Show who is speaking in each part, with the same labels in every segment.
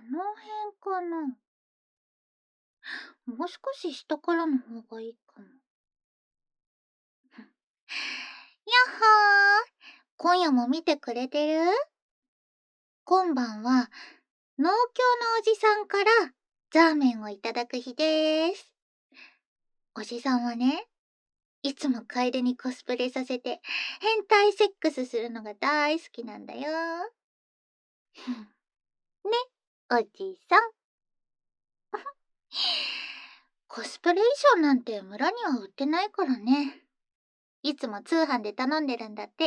Speaker 1: の辺かな。もう少し下からの方がいいかも。やっほー、今夜も見てくれてる？今晩は農協のおじさんからザーメンをいただく日でーす。おじさんはね、いつも楓にコスプレさせて変態セックスするのが大好きなんだよ。ね、おじさん。コスプレ衣装なんて村には売ってないからね。いつも通販で頼んでるんだって。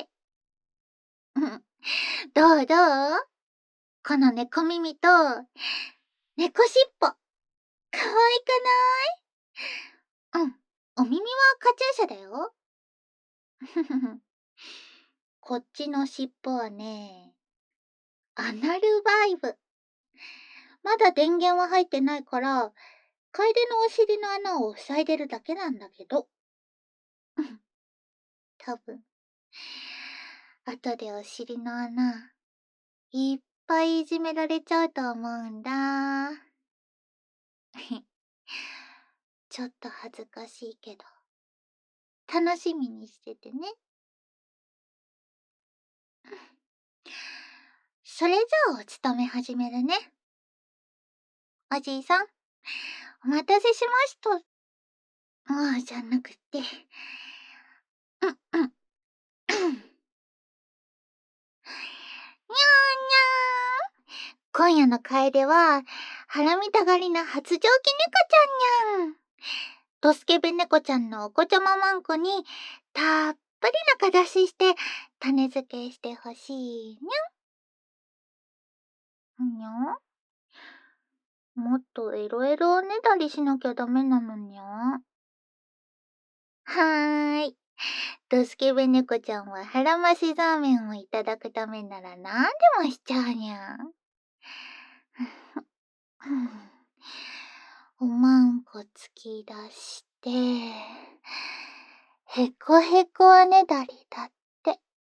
Speaker 1: どう？この猫耳と猫しっぽ。かわいくない？お耳はカチューシャだよ。こっちのしっぽはね、アナルバイブ。まだ電源は入ってないから、楓のお尻の穴を塞いでるだけなんだけど。多分。後でお尻の穴、いっぱいいじめられちゃうと思うんだ。ちょっと恥ずかしいけど、楽しみにしててね。それじゃあお勤め始めるね。おじいさん、お待たせしました。じゃなくて。にゃーにゃー。今夜の楓は、ハラミたがりな発情期猫ちゃんにゃん。ドスケベ猫ちゃんのお子ちゃまマンコに、たっぷり中出しして、種付けしてほしいにゃん。にゃん？もっとエロエロおねだりしなきゃダメなのにゃ。はーい。ドスケベ猫ちゃんは腹増しザーメンをいただくためなら何でもしちゃうにゃ。おまんこ突き出して、へこへこおねだりだって。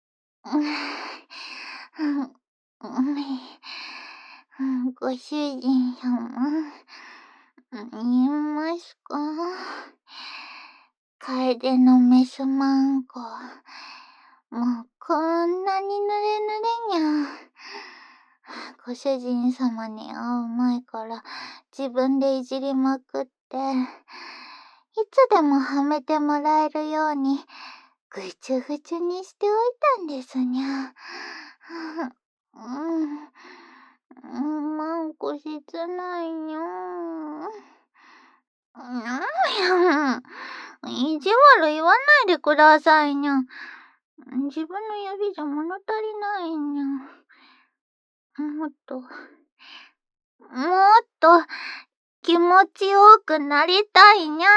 Speaker 1: ご主人様、言えますか？楓のメスマンコ、もうこんなにぬれぬれにゃ。ご主人様に会う前から自分でいじりまくって、いつでもはめてもらえるようにぐちゅぐちゅにしておいたんですにゃ。マンコ切ないにゃ。意地悪言わないでくださいにゃ。自分の指じゃ物足りないにゃ。もっと気持ちよくなりたいにゃ。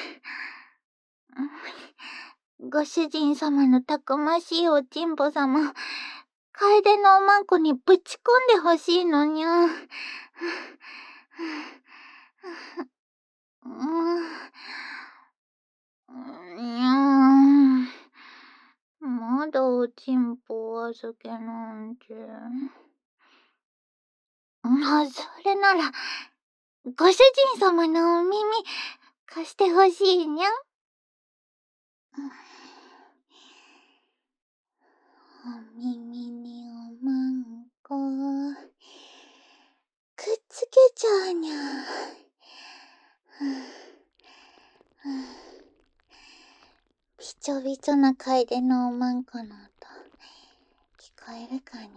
Speaker 1: ご主人様のたくましいおちんぽ様、楓のおまんこにぶち込んでほしいのにゃ。まだおちんぽお預けなんて。それなら、ご主人様のお耳、貸してほしいにゃ。お耳におまんこ、くっつけちゃうにゃ。びちょびちょな楓のおまんこの音、聞こえるかにゃ。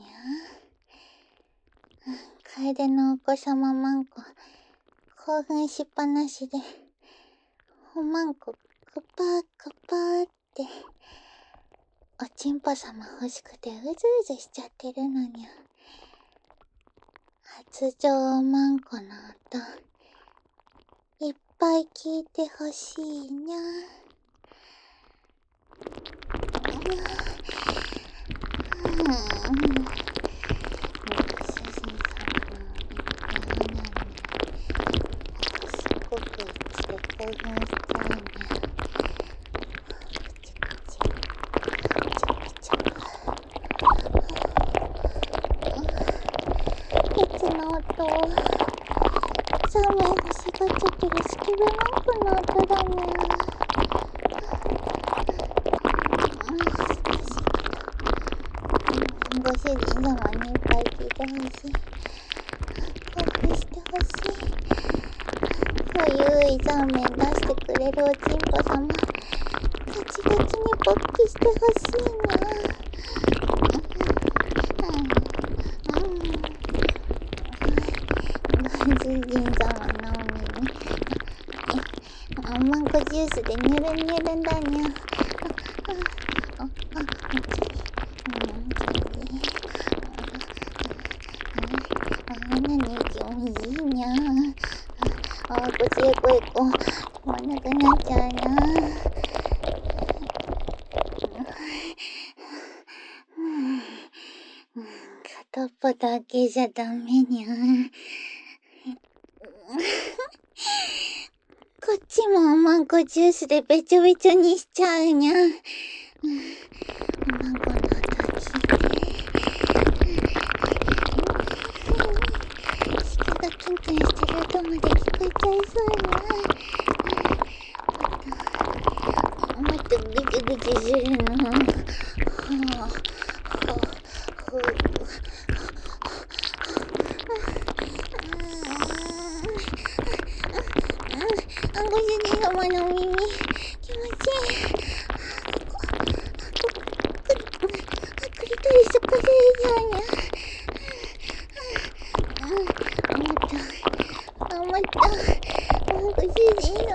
Speaker 1: 楓のお子様マンコ、興奮しっぱなしで、おまんこクパークパーって、おちんぽ様欲しくてうずうずしちゃってるのにゃ。発情おまんこの音、いっぱい聞いてほしいにゃ。ケツのサーメン欲しがっちゃってるスケベマンクの音だにゃ。ご主人様にいっぱい聞いてほしい。興奮してほしい。そういういザーメン出してくれるおちんぽ様、ガチガチに勃起してほしいにゃ。ご主人様のお耳、おまんこジュースでニュルニュルだにゃ。何気もいいにゃ。こっちへこ止まんなくなっちゃうな。片っぽだけじゃダメにゃ。こっちもおまんこジュースでべちょべちょにしちゃうにゃ。おまんこの音聞いて。鹿がキンキンしてる音まで聞こえちゃいそうにゃ。もっとぐちぐちするの。ご主人様の耳、気持ちいい。クリトリスこれ以上にゃ。もっと、ご主人様。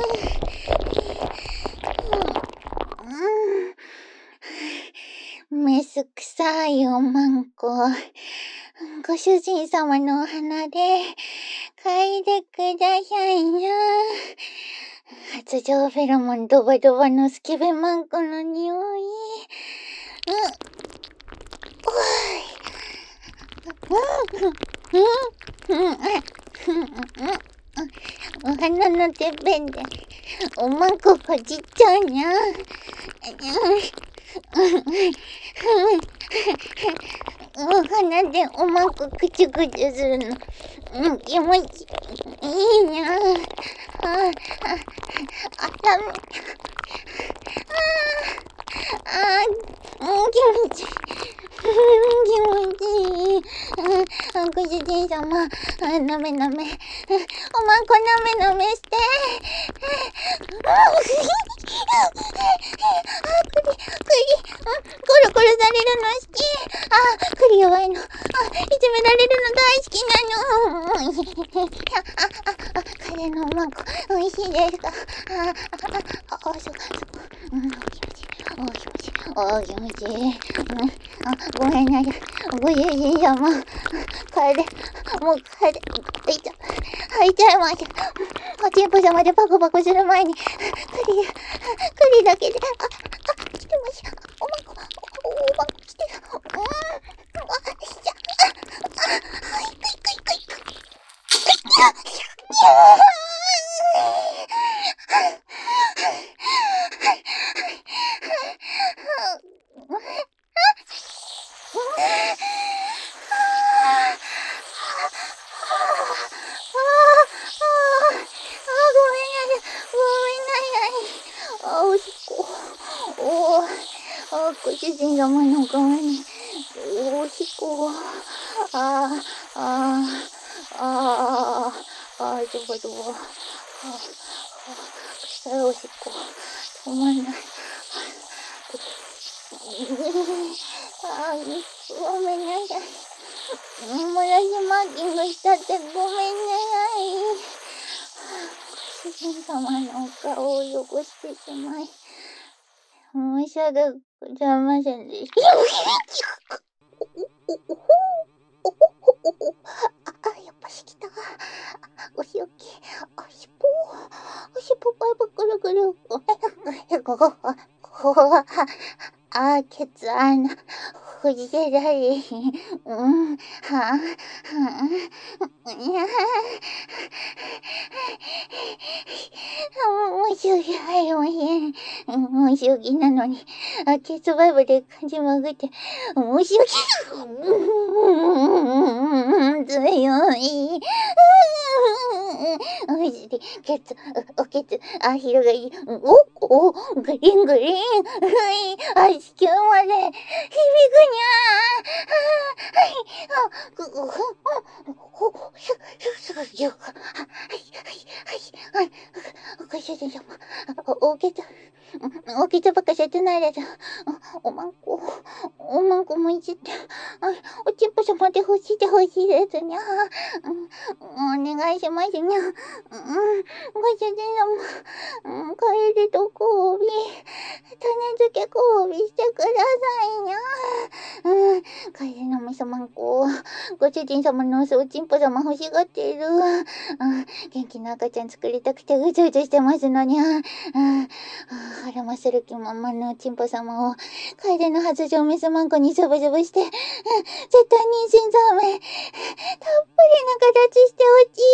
Speaker 1: メス臭いおまんこ。ご主人様のお鼻で嗅いでくださいな。発情フェロモンドバドバのスケベマンコの匂い。お鼻のてっぺんでおまんこほじっちゃうにゃ。お鼻でおまんこくちゅくちゅするの、気持ちいいにゃ。ダメ。気持ちいい。気持ちいい。ご主人様、なめなめ。おまんこなめなめして。コロコロされるの好き。クリ弱いの。いじめられるの大好きなの。カレーのおまんこ、美味しいですか。気持ちいい。ごめんなさい。ご主人様。帰れ。もう帰れ。吐いちゃいました。おちんぽ様でパコパコする前に、クリだけで、来てました。おまんこ来てる。ご主人様の顔におしっこ。ジョボジョボ。臭いおしっこ。止まんない。ごめんなさい。漏らしマーキングしたってごめんなさい。ご主人様のお顔を汚してしまい。申し訳ございませんでした。やっぱし来た。お仕置き。おしっぽパイプくるくる。ケツ穴。フジテラリー。申し訳ありません。申し訳なのに、ケツバイブで感じまくって、申し訳強い。 ケツ、おけつ、アヒルがいい、グリングリン、足球まで、響くにゃー、ご主人様、おけつばっかせてないです。おまんこもいじって、おちんぽ様でほしいですにゃ。お願いしますにゃ。ご主人様、帰りと交尾、種付け交尾してくださいにゃ。帰りのみそまんこ、ご主人様のおちんぽ様欲しがっている。元気な赤ちゃん作りたくてうずうずしてますのにゃ。腹まする気ままのおちんぽ様を帰りの発情メスマンコにしゃぶしゃぶして、絶対妊娠ザーメン、たっぷりな形してほし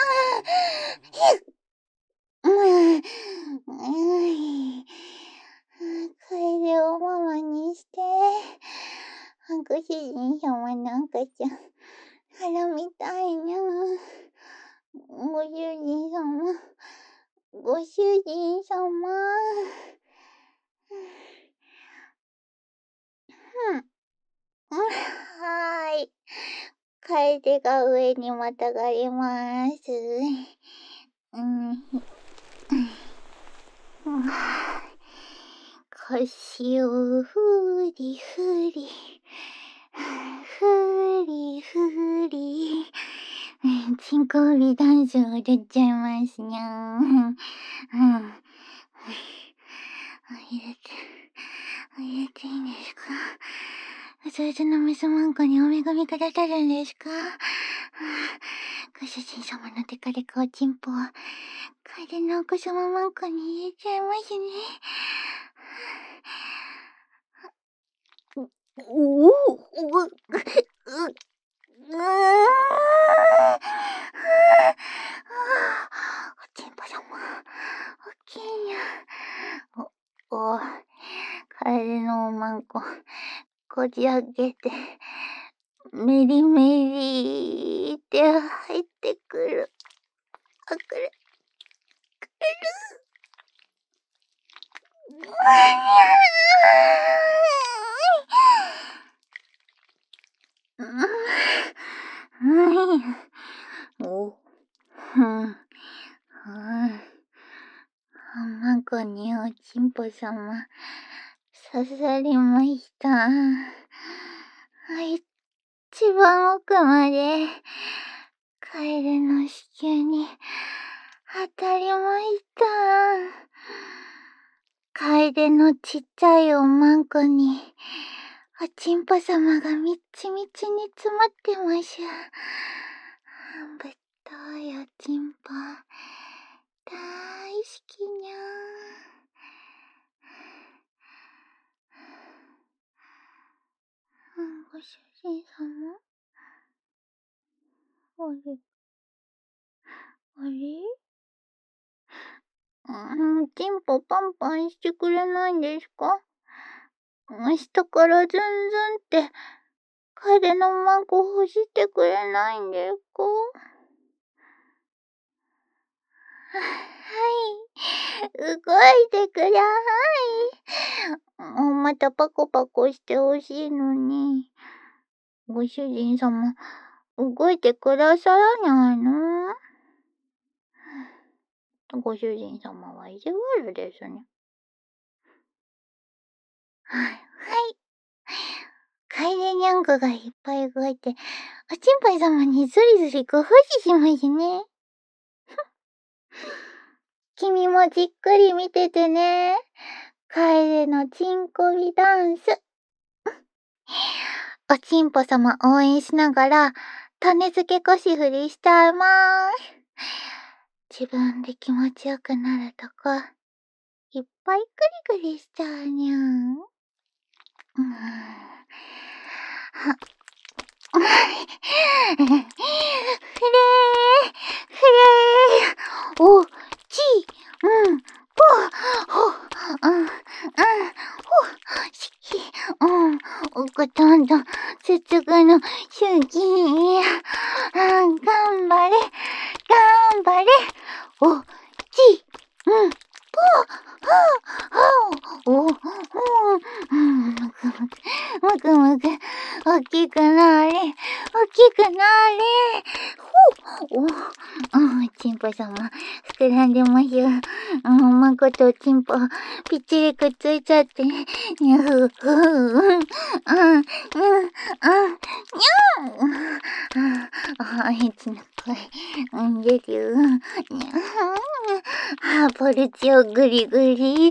Speaker 1: いにゃ。帰りをママにして、ご主人様の赤ちゃん、腹みたいにゃ。ご主人様、ご主人様。はーい。楓が上にまたがります。腰をふりふり。ふりふり。チンコビダンスを踊っちゃいますにゃー。入れていいんですか？そいつのメスマンコにお恵みくださるんですか？ご主人様のテカレカおちんぽを楓のお子様マンコに入れちゃいますね。おちんぽ様、おきにゃ。楓のおまんこ、こじ開けて、メリメリーって入ってくる。くる。マンコにおちんぽ様、刺さりました。一番奥まで、カエルの子宮に当たりました。カエルのちっちゃいおまんこに、おちんぽ様がみっちみちに詰まってましゅ。ぶっといおちんぽ、大好きにゃー。ご主人様？あれチンポパンパンしてくれないんですか？下からズンズンって、楓のマンコ欲してくれないんですか？はい。動いてください。またパコパコしてほしいのに。ご主人様、動いてくださらないの？ご主人様は意地悪ですね。はい。楓にゃんこがいっぱい動いて、おちんぽい様にずりずりご奉仕しますね。君もじっくり見ててね。楓のチンコビダンス。おちんぽ様応援しながら、種付け腰振りしちゃいまーす。自分で気持ちよくなるとこ、いっぱいグリグリしちゃうにゃん。ふれー、お、ち、ぽ、ほ、ほ、しき、おどんどん、すつぐの、しゅぎんや、頑張れ、お、 大きくなれ。ほう。チンポ様、膨らんでますよ。おまことチンポ、ぴっちりくっついちゃって。にゃふふうん、つのこい。でりゅう。ポルチをグリグリって。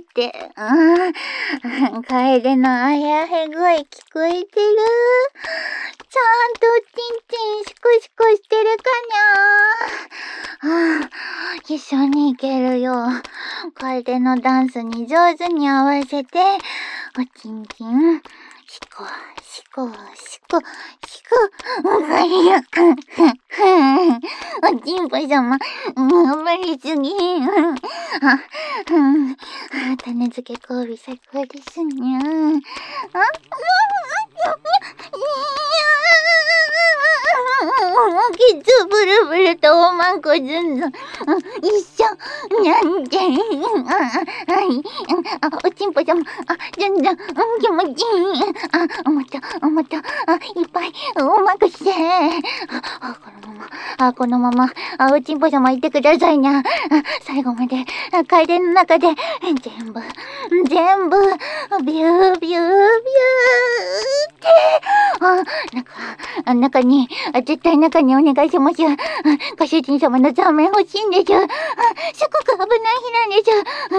Speaker 1: カエデのあやへ声聞こえてる？ちゃんとチンチンシコシコしてるかにゃ？一緒に行けるよ。カエデのダンスに上手に合わせて、おちんちん、シコ、シコ、シコ、シコ、おちんぽ様、頑張りすぎ。種付け交尾最高ですにゃ。ケツブルブルとおまんこずんの一緒なんて。おちんぽ様、ずんずん、気持ちいい。もっと、いっぱい、おまくして。このまま、おちんぽ様いてくださいにゃ。最後まで、カエデの中で、全部、ビュービュービューって。中に、絶対中にお願いします。ご主人様の座面欲しいんです。すごく危ない日なんです。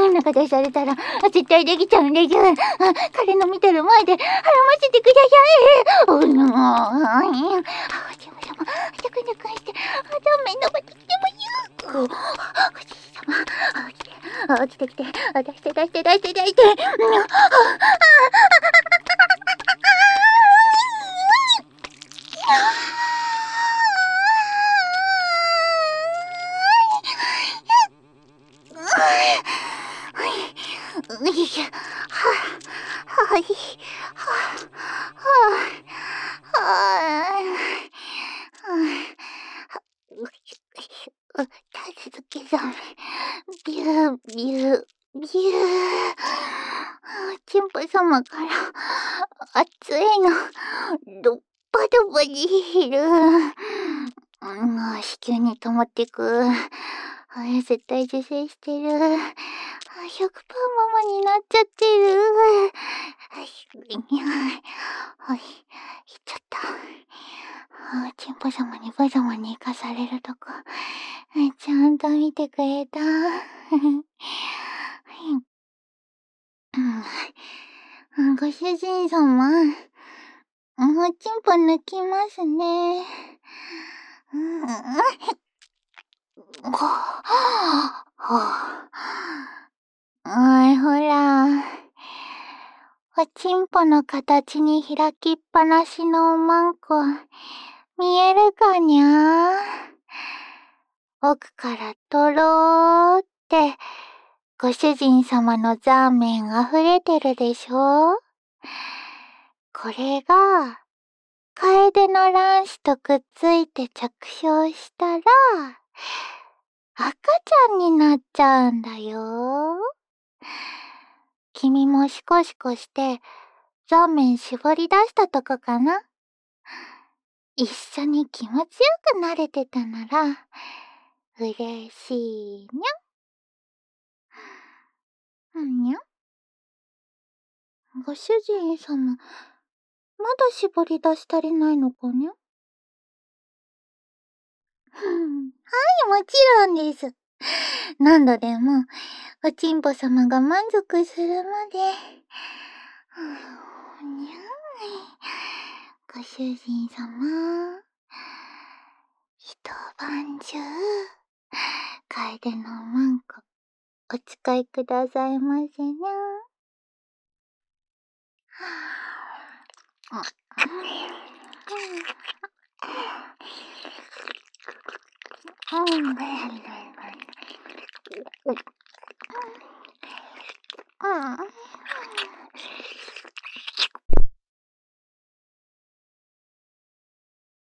Speaker 1: 中出されたら、絶対できちゃうんです。彼の見てる前で、払わせてください。おちんぽ様、ちょくちょくして、座面登ってきても言う。ご主人様、来て、出して。ビュービュービュー。チンポ様から熱いのドッパドバにひる。子宮に溜まってく。絶対受精してる。100%ママになっちゃってる。いっちゃった。チンポ様にパジャマに行かされるとこ、ちゃんと見てくれた。ご主人様、おちんぽ抜きますね。ほら。おちんぽの形に開きっぱなしのおまんこ、見えるかにゃ？奥からとろーって、ご主人様のザーメン溢れてるでしょ？これが、カエデの卵子とくっついて着床したら、赤ちゃんになっちゃうんだよ。君もシコシコして、ザーメン絞り出したとこかな？一緒に気持ちよくなれてたなら、嬉しいにゃ。にゃ？ご主人様、まだ絞り出し足りないのかにゃ？はい、もちろんです。何度でも、おちんぽ様が満足するまで。にゃーい。ご主人様、一晩中、カエデのマンコ、お使いくださいませにゃ。